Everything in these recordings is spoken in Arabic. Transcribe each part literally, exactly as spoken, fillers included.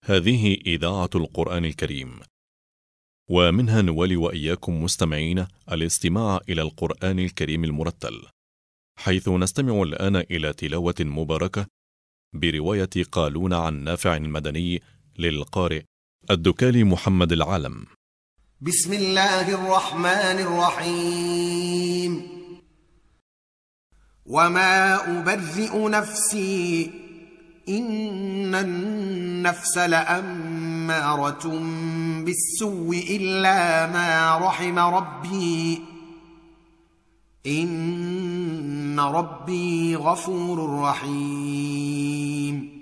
هذه إذاعة القرآن الكريم، ومنها نولي وإياكم مستمعين الاستماع إلى القرآن الكريم المرتل، حيث نستمع الآن إلى تلاوة مباركة برواية قالون عن نافع المدني للقارئ الدكالي محمد العالم. بسم الله الرحمن الرحيم. وما أبرئ نفسي إن النفس لأمارة بالسوء إلا ما رحم ربي إن ربي غفور رحيم.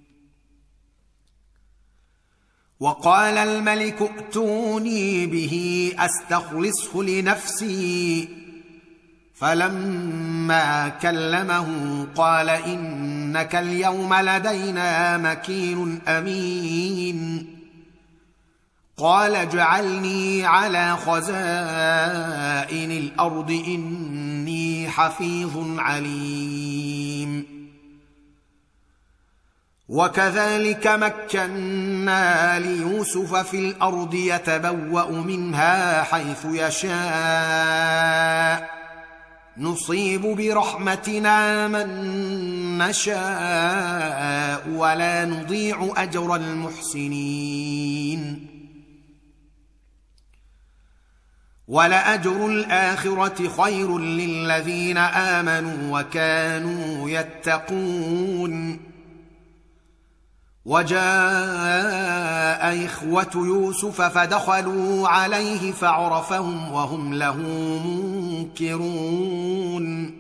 وقال الملك ائتوني به أستخلصه لنفسي، فلما كلمه قال إنك اليوم لدينا مكين أمين. قال اجعلني على خزائن الأرض إني حفيظ عليم. وكذلك مكنا ليوسف في الأرض يتبوأ منها حيث يشاء نصيب برحمتنا من نشاء ولا نضيع أجر المحسنين. ولأجر الآخرة خير للذين آمنوا وكانوا يتقون. وجاء إخوة يوسف فدخلوا عليه فعرفهم وهم له منكرون.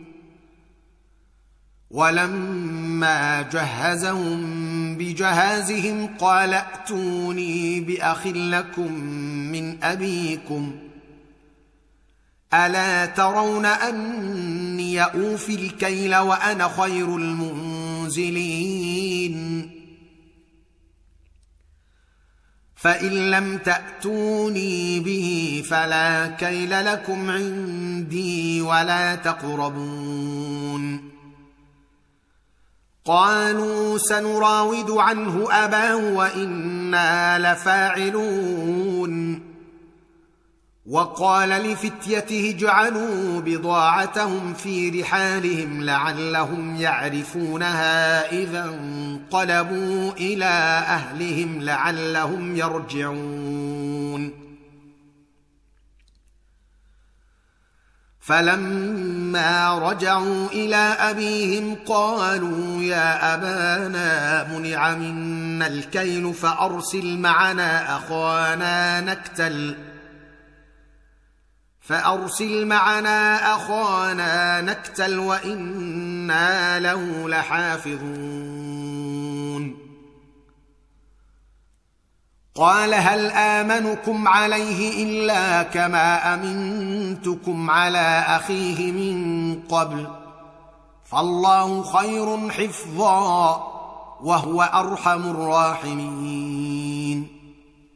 ولما جهزهم بجهازهم قال ائتوني بأخ لكم من أبيكم ألا ترون أني أوفي الكيل وأنا خير المنزلين. فإن لم تأتوني به فلا كيل لكم عندي ولا تقربون. قالوا سنراود عنه أباه وإنا لفاعلون. وقال لفتيته اجعلوا بضاعتهم في رحالهم لعلهم يعرفونها إذا انقلبوا إلى أهلهم لعلهم يرجعون. فلما رجعوا إلى أبيهم قالوا يا أبانا منع منا الكيل فأرسل معنا أخانا نكتل فأرسل معنا أخانا نكتل وإنا له لحافظون. قال هل آمنكم عليه إلا كما أمنتكم على أخيه من قبل فالله خير حفظا وهو أرحم الراحمين.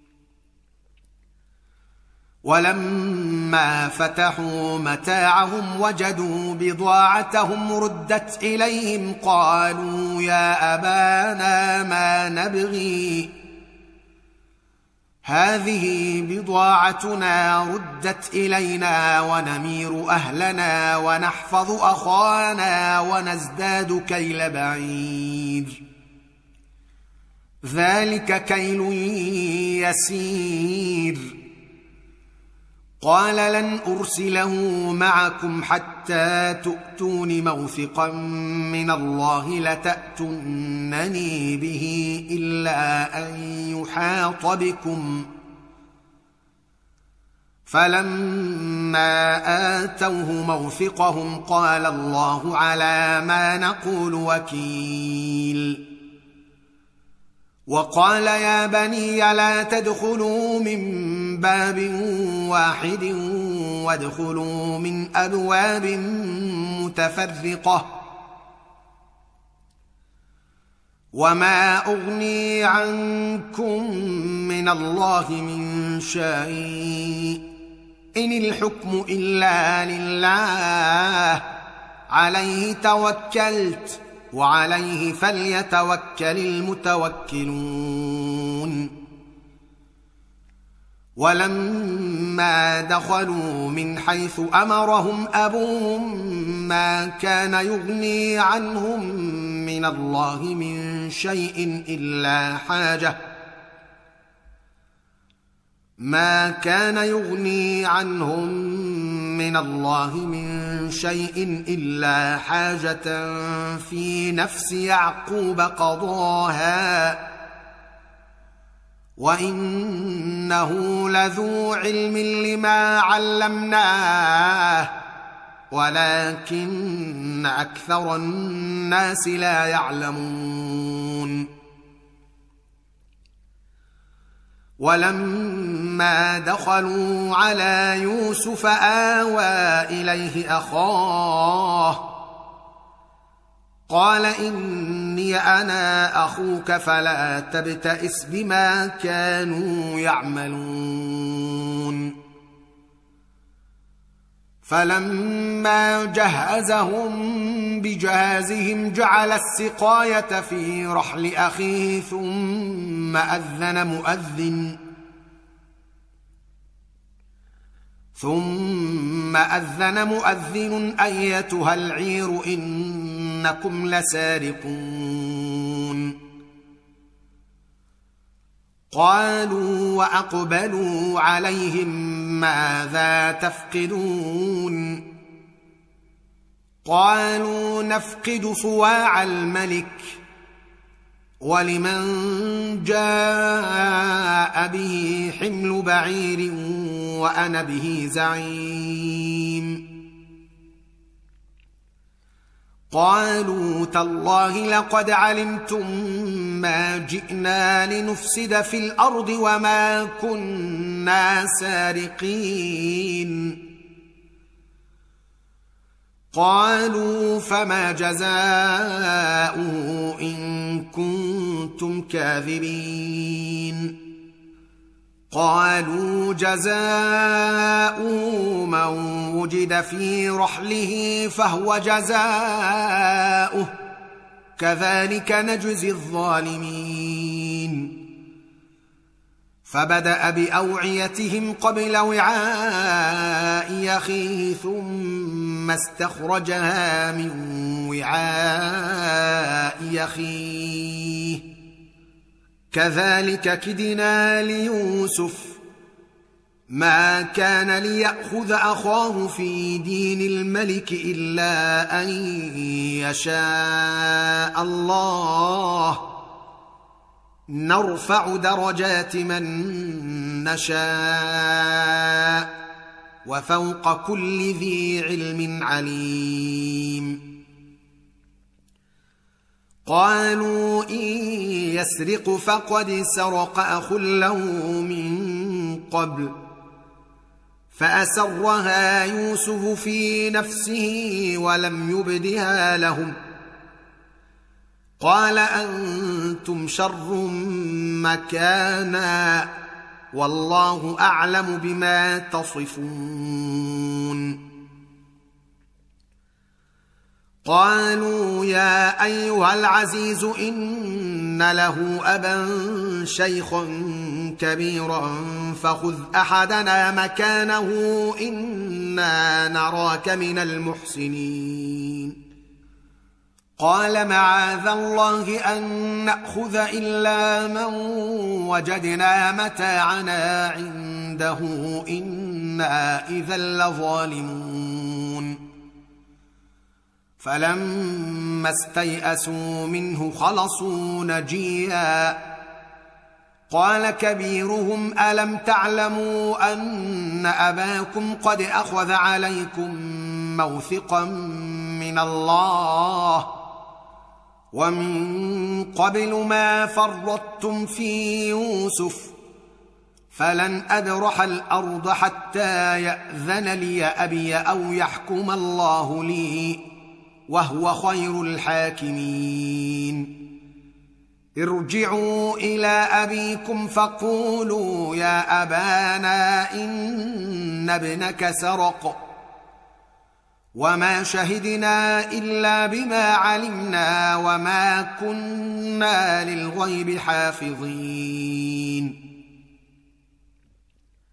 ولما فتحوا متاعهم وجدوا بضاعتهم ردت إليهم قالوا يا أبانا ما نبغي هذه بضاعتنا ردت إلينا ونمير أهلنا ونحفظ أخانا ونزداد كيل بعير ذلك كيل يسير. قال لن أرسله معكم حتى تؤتون موثقا من الله لتأتونني به إلا أن يحاط بكم. فلما آتوه موثقهم قال الله على ما نقول وكيل. وقال يا بني لا تدخلوا من باب واحد وادخلوا من أبواب متفرقة وما أغني عنكم من الله من شيء إن الحكم إلا لله عليه توكلت وعليه فليتوكل المتوكلون. ولما دخلوا من حيث أمرهم أبوهم ما كان يغني عنهم من الله من شيء إلا حاجة ما كان يغني عنهم من الله من شيء إلا حاجة في نفس يعقوب قضاها وإنه لذو علم لما علمناه ولكن أكثر الناس لا يعلمون. ولما دخلوا على يوسف آوى إليه أخاه قال إني أنا أخوك فلا تبتئس بما كانوا يعملون. فلما جهزهم بجهازهم جعل السقاية في رحل أخيه ثم أذن مؤذن ثم أذن مؤذن أيتها العير إنكم لسارقون. قالوا وأقبلوا عليهم ماذا تفقدون قالوا نفقد صواع الملك ولمن جاء به حمل بعير وأنا به زعيم. قالوا تالله لقد علمتم ما جئنا لنفسد في الأرض وما كنا سارقين. قالوا فما جزاؤه إن كنتم كاذبين. قالوا جزاؤه من وجد في رحله فهو جزاؤه كذلك نجزي الظالمين. فبدأ بأوعيتهم قبل وعاء أخيه ثم استخرجها من وعاء أخيه كذلك كدنا ليوسف ما كان ليأخذ أخاه في دين الملك إلا أن يشاء الله نرفع درجات من نشاء وفوق كل ذي علم عليم. قالوا إن يسرق فقد سرق أخ له من قبل فأسرها يوسف في نفسه ولم يبدها لهم. قال أنتم شر مكانا والله أعلم بما تصفون. قالوا يا أيها العزيز إن له أبا شيخا كبيرا فخذ أحدنا مكانه إنا نراك من المحسنين. قال معاذ الله أن نأخذ إلا من وجدنا متاعنا عنده إنا إذا لظالمون. فلما استيئسوا منه خلصوا نجيا. قال كبيرهم ألم تعلموا أن أباكم قد أخذ عليكم موثقا من الله ومن قبل ما فرطتم في يوسف فلن أبرح الأرض حتى يأذن لي أبي أو يحكم الله لي وهو خير الحاكمين. ارجعوا إلى أبيكم فقولوا يا أبانا إن ابنك سرق وما شهدنا إلا بما علمنا وما كنا للغيب حافظين.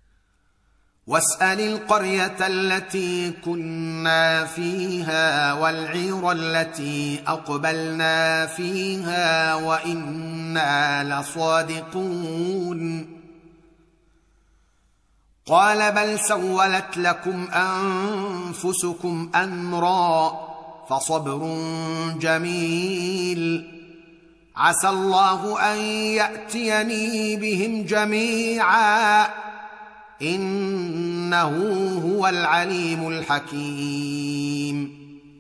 واسأل القرية التي كنا فيها والعير التي أقبلنا فيها وإنا لصادقون قال بل سولت لكم أنفسكم أمرا فصبر جميل عسى الله أن يأتيني بهم جميعا إنه هو العليم الحكيم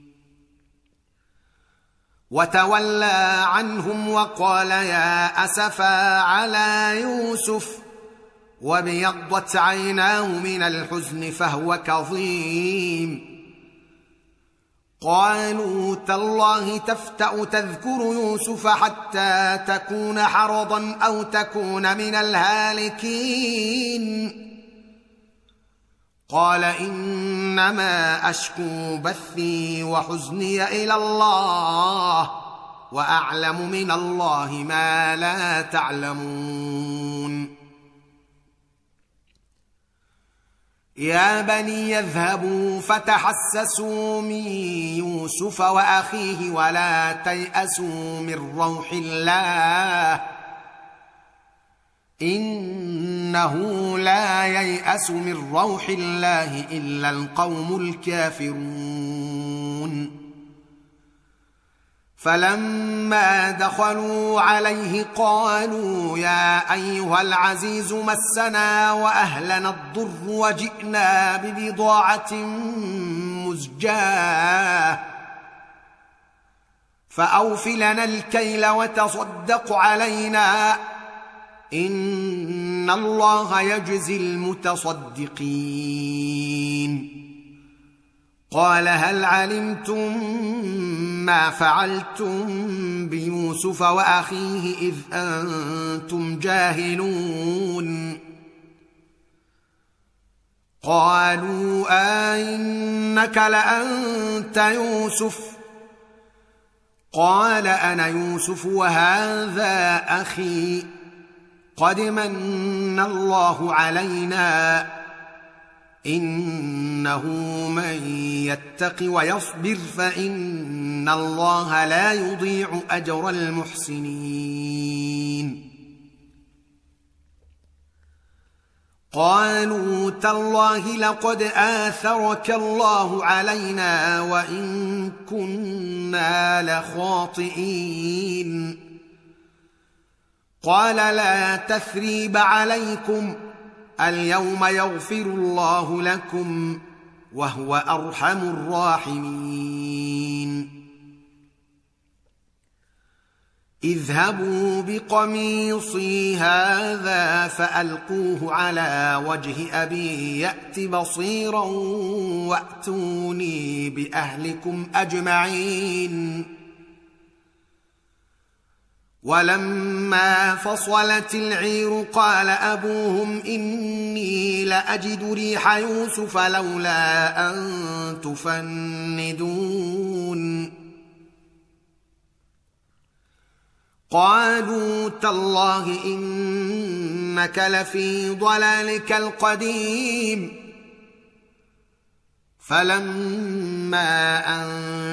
وتولى عنهم وقال يا أسفا على يوسف وابيضت عيناه من الحزن فهو كظيم قالوا تالله تفتأ تذكر يوسف حتى تكون حرضا أو تكون من الهالكين قال إنما أشكو بثي وحزني إلى الله وأعلم من الله ما لا تعلمون يا بني اذهبوا فتحسسوا من يوسف وأخيه ولا تيأسوا من روح الله إنه لا ييأس من روح الله إلا القوم الكافرون فلما دخلوا عليه قالوا يا أيها العزيز مسنا وأهلنا الضر وجئنا ببضاعة مزجاة فأوف لنا الكيل وتصدق علينا إن الله يجزي المتصدقين قال هل علمتم ما فعلتم بيوسف وأخيه إذ أنتم جاهلون قالوا أئنك لأنت يوسف قال أنا يوسف وهذا أخي قد من الله علينا إنه من يتق ويصبر فإن الله لا يضيع أجر المحسنين قالوا تالله لقد آثرك الله علينا وإن كنا لخاطئين قال لا تثريب عليكم اليوم يغفر الله لكم وهو أرحم الراحمين اذهبوا بقميصي هذا فألقوه على وجه أبي يأت بصيرا وأتوني بأهلكم أجمعين ولما فصلت العير قال أبوهم إني لأجد ريح يوسف لولا أن تفندون قالوا تالله إنك لفي ضلالك القديم فلما أن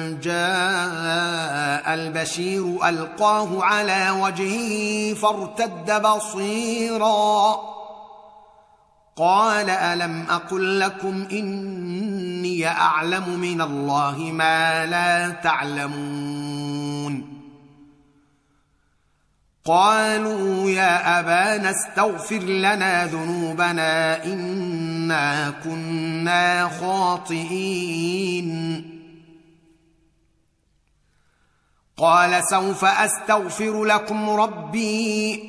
جاء البشير ألقاه على وجهه فارتد بصيرا قال ألم أقل لكم إني أعلم من الله ما لا تعلمون قالوا يا أبانا استغفر لنا ذنوبنا إنا كنا خاطئين قال سوف أستغفر لكم ربي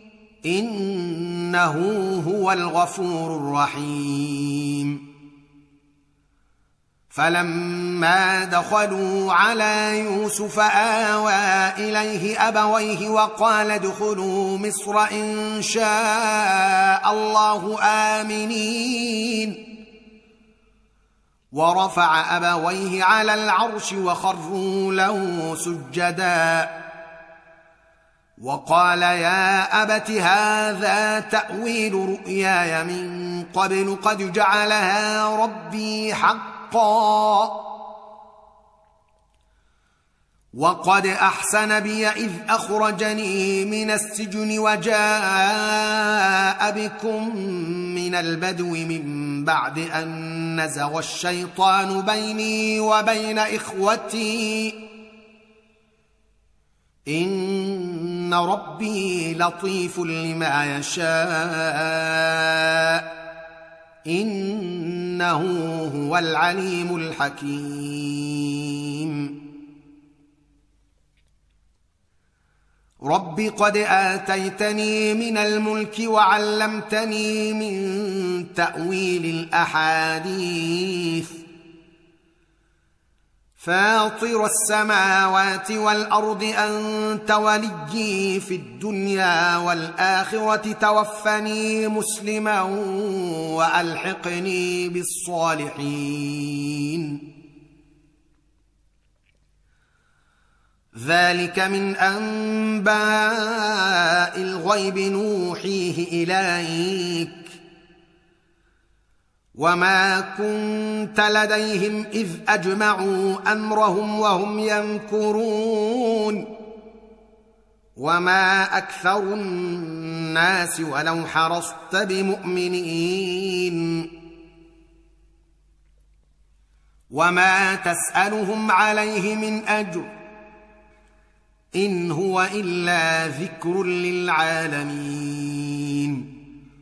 إنه هو الغفور الرحيم فلما دخلوا على يوسف آوى إليه أبويه وقال ادخلوا مصر إن شاء الله آمنين ورفع أبويه على العرش وخروا له سجدا وقال يا أبت هذا تأويل رؤياي من قبل قد جعلها ربي حقا وقد أحسن بي إذ أخرجني من السجن وجاء بكم من البدو من بعد أن نزغ الشيطان بيني وبين إخوتي إن ربي لطيف لما يشاء إنه هو العليم الحكيم رب قد آتيتني من الملك وعلمتني من تأويل الأحاديث فاطر السماوات والأرض أنت وليي في الدنيا والآخرة توفني مسلما وألحقني بالصالحين ذلك من أنباء الغيب نوحيه إليك وما كنت لديهم إذ أجمعوا أمرهم وهم يمكرون وما أكثر الناس ولو حرصت بمؤمنين وما تسألهم عليه من أجر إن هو إلا ذكر للعالمين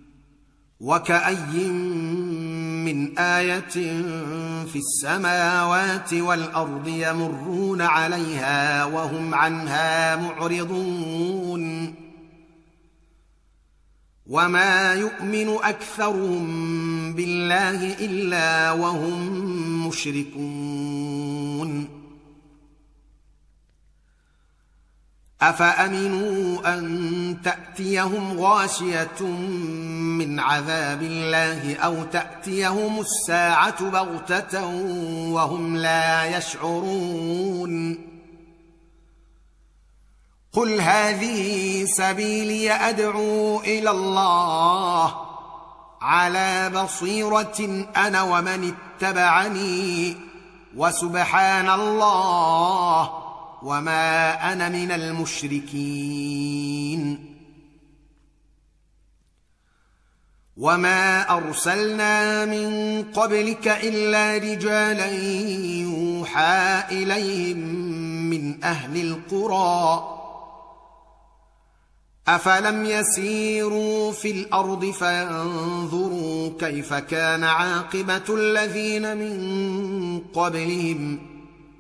وكأي من آية في السماوات والأرض يمرون عليها وهم عنها معرضون وما يؤمن أكثرهم بالله إلا وهم مشركون أفأمنوا أن تأتيهم غاشية من عذاب الله أو تأتيهم الساعة بغتة وهم لا يشعرون قل هذه سبيلي أدعو إلى الله على بصيرة أنا ومن اتبعني وسبحان الله وما أنا من المشركين وما أرسلنا من قبلك إلا رجالا يوحى إليهم من أهل القرى أفلم يسيروا في الأرض فينظروا كيف كان عاقبة الذين من قبلهم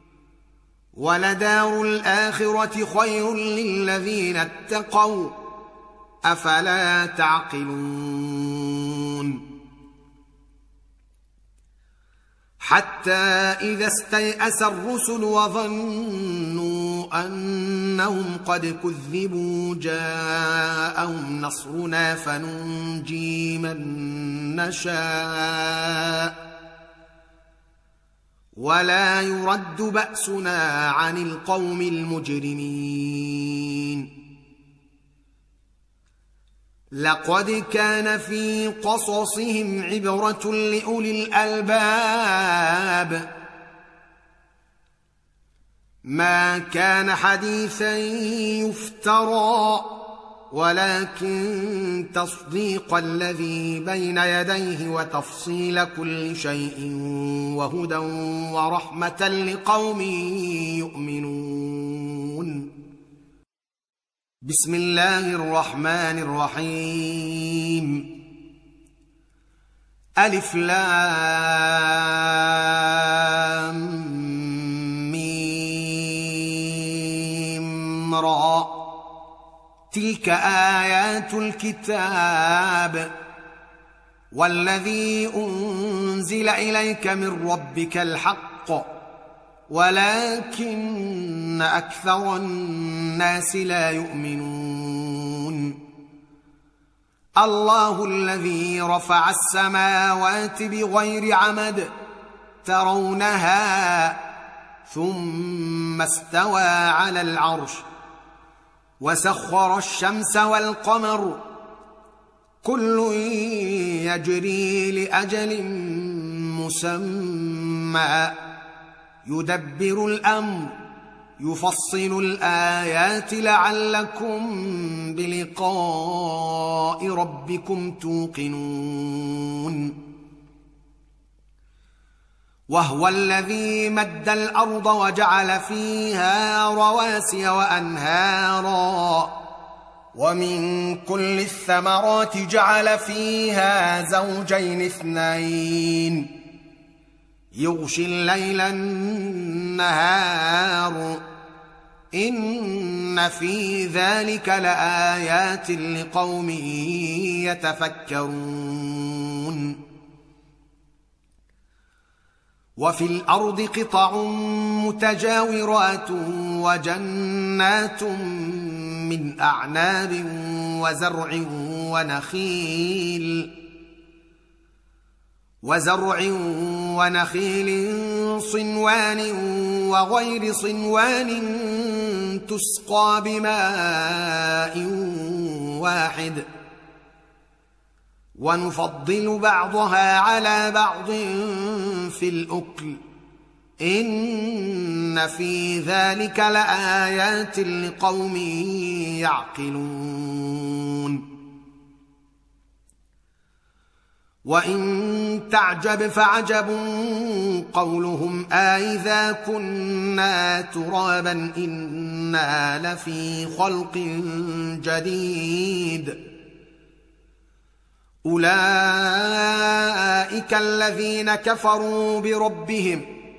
ولدار الآخرة خير للذين اتقوا أفلا تعقلون حتى إذا استيأس الرسل وظنوا أنهم قد كذبوا جاءهم نصرنا فننجي من نشاء ولا يرد بأسنا عن القوم المجرمين لقد كان في قصصهم عبرة لأولي الألباب ما كان حديثا يفترى ولكن تصديق الذي بين يديه وتفصيل كل شيء وهدى ورحمة لقوم يؤمنون بسم الله الرحمن الرحيم ألف لام ميم را تلك آيات الكتاب والذي أنزل إليك من ربك الحق ولكن أكثر الناس لا يؤمنون الله الذي رفع السماوات بغير عمد ترونها ثم استوى على العرش وسخر الشمس والقمر كل يجري لأجل مسمى يدبر الأمر يفصل الآيات لعلكم بلقاء ربكم توقنون. وهو الذي مد الأرض وجعل فيها رواسي وأنهارا ومن كل الثمرات جعل فيها زوجين اثنين يغشي الليل النهار إن في ذلك لآيات لقوم يتفكرون. وفي الأرض قطع متجاورات وجنات من أعناب وزرع ونخيل وزرع ونخيل صنوان وغير صنوان تسقى بماء واحد ونفضل بعضها على بعض في الأكل إن في ذلك لآيات لقوم يعقلون. وإن تعجب فعجب قولهم أإذا كنا ترابا إنا لفي خلق جديد أولئك الذين كفروا بربهم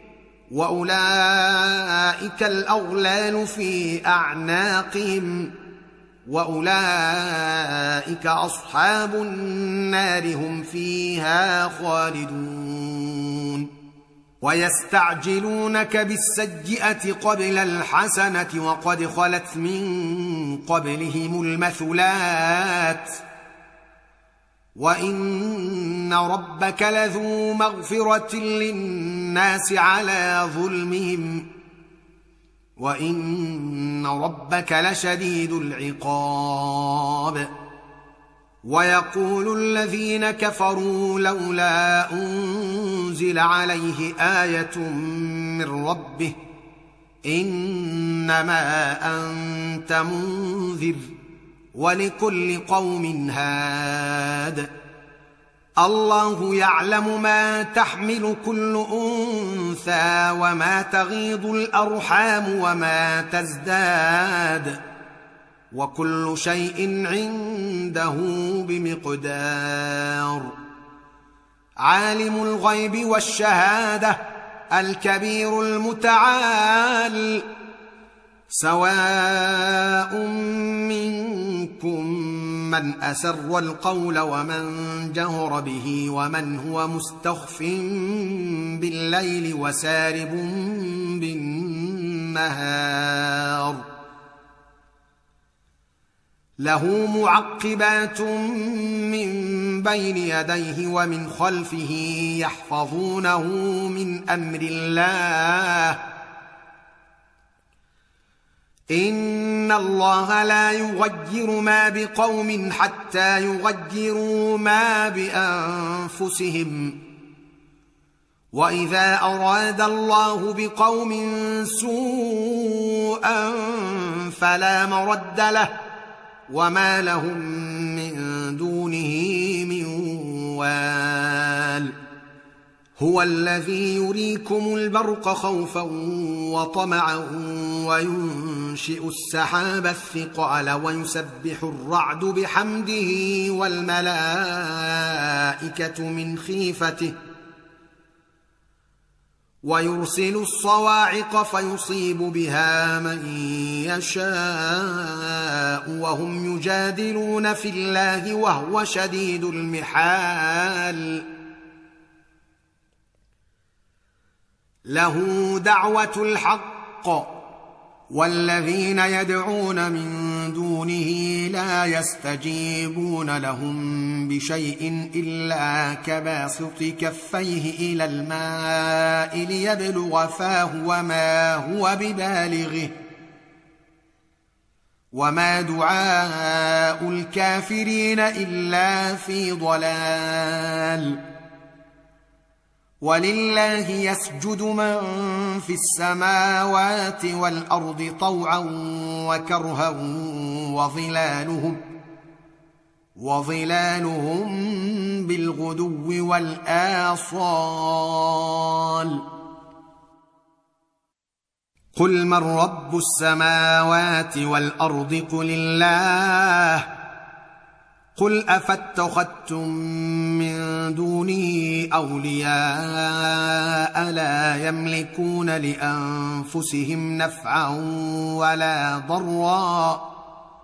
وأولئك الأغلال في أعناقهم وأولئك أصحاب النار هم فيها خالدون. ويستعجلونك بالسيئة قبل الحسنة وقد خلت من قبلهم المثلات وإن ربك لذو مغفرة للناس على ظلمهم وإن ربك لشديد العقاب. ويقول الذين كفروا لولا أنزل عليه آية من ربه إنما أنت منذر ولكل قوم هاد الله يعلم ما تحمل كل أنثى وما تغيض الأرحام وما تزداد وكل شيء عنده بمقدار. عالم الغيب والشهادة الكبير المتعال سواء منكم من أسر القول ومن جهر به ومن هو مستخف بالليل وسارب بالنهار له معقبات من بين يديه ومن خلفه يحفظونه من أمر الله إن الله لا يغير ما بقوم حتى يغيروا ما بأنفسهم وإذا أراد الله بقوم سوءا فلا مرد له وما لهم من دونه من وال. هو الذي يريكم البرق خوفا وطمعا وينشئ السحاب الثقال ويسبح الرعد بحمده والملائكة من خيفته ويرسل الصواعق فيصيب بها من يشاء وهم يجادلون في الله وهو شديد المحال. له دعوة الحق والذين يدعون من دونه لا يستجيبون لهم بشيء إلا كباسط كفيه إلى الماء ليبلغ فاه وما هو ببالغه وما دعاء الكافرين إلا في ضلال ولله يسجد من في السماوات والأرض طوعا وكرها وظلالهم وظلالهم بالغدو والآصال قل من رب السماوات والأرض قل الله قل أفاتخذتم من دونه أولياء لا يملكون لأنفسهم نفعا ولا ضرا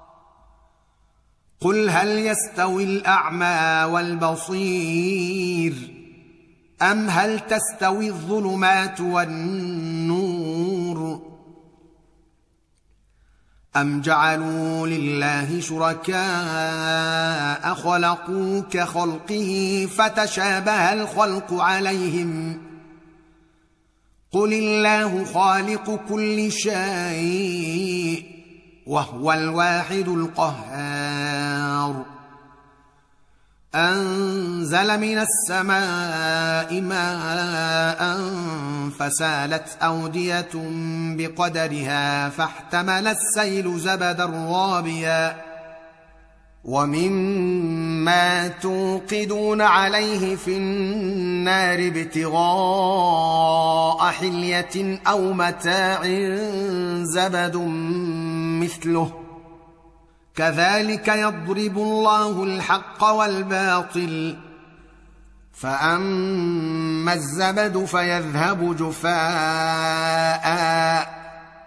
قل هل يستوي الأعمى والبصير أم هل تستوي الظلمات والنور أم جعلوا لله شركاء خلقوا كخلقه فتشابه الخلق عليهم قل الله خالق كل شيء وهو الواحد القهار أنزل من السماء ماء فسالت أودية بقدرها فاحتمل السيل زبدا رابيا ومما توقدون عليه في النار ابتغاء حلية أو متاع زبد مثله كذلك يضرب الله الحق والباطل فأما الزبد فيذهب جفاء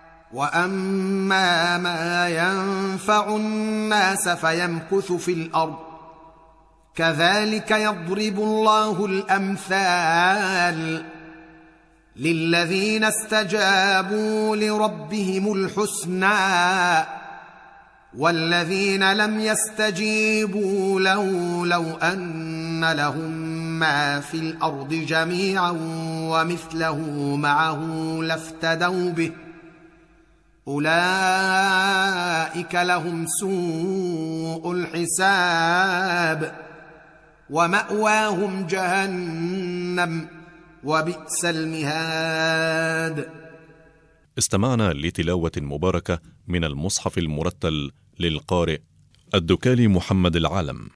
وأما ما ينفع الناس فيمكث في الأرض كذلك يضرب الله الأمثال للذين استجابوا لربهم الحسنى والذين لم يستجيبوا له لو أن لهم ما في الأرض جميعا ومثله معه لافتدوا به أولئك لهم سوء الحساب ومأواهم جهنم وبئس المهاد. استمعنا لتلاوة مباركة من المصحف المرتل للقارئ الدكالي محمد العالم.